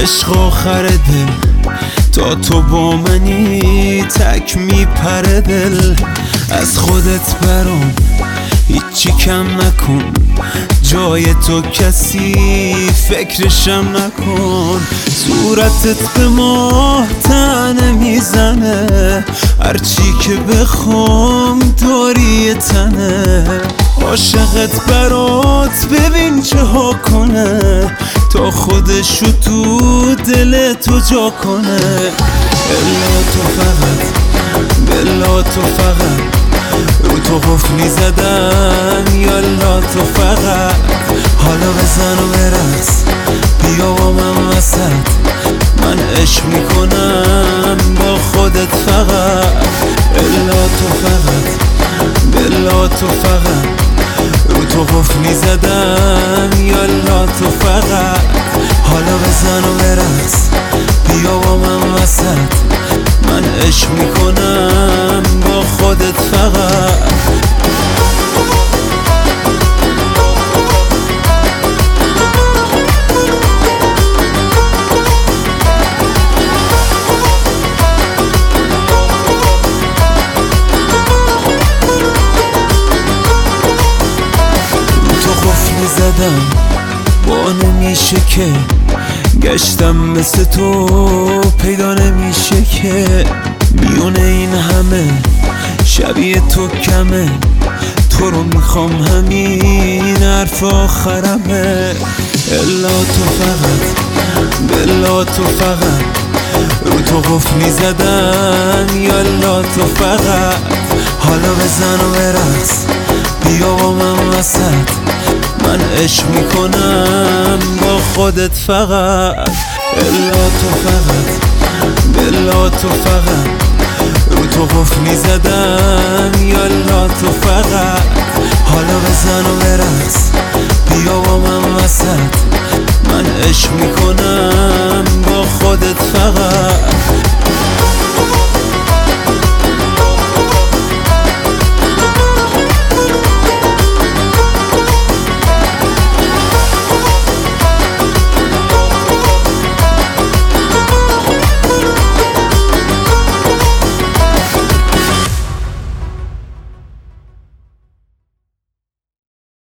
عشق آخر دل تا تو با منی تک میپره دل. از خودت برام هیچی کم نکن، جای تو کسی فکرشم نکن. صورتت به ماه تنه میزنه، هرچی که بخوام داری تنه. عاشقت برات ببین چه ها کنه، تا خودشو تو دل تو جا کنه. الا تو فقط، بلا تو فقط رو تو قفلی زدم. یالا تو فقط حالا بزن و برقص، بیا با من وسط. من عشق میکنم با خودت فقط. الا تو فقط، بلا تو فقط رو تو قفلی زدم. یالا تو فقط حالا بزن و برقص، بیا با من وسط. من عشق میکنم با خودت فقط. زدم با نمیشه که گشتم مثل تو پیدا نمیشه که. میونه این همه شبیه تو کمه، تو رو میخوام همین حرف آخرمه. الا تو فقط، بلا تو فقط رو تو قفلی زدم. یالا تو فقط حالا بزن و برقص، بیا با من وسط. من عشق میکنم با خودت فقط. الا تو فقط، بلا تو فقط رو تو قفلی زدم. یالا تو فقط حالا بزن و برقص، بیا با من وسط. من عشق میکنم با خودت فقط.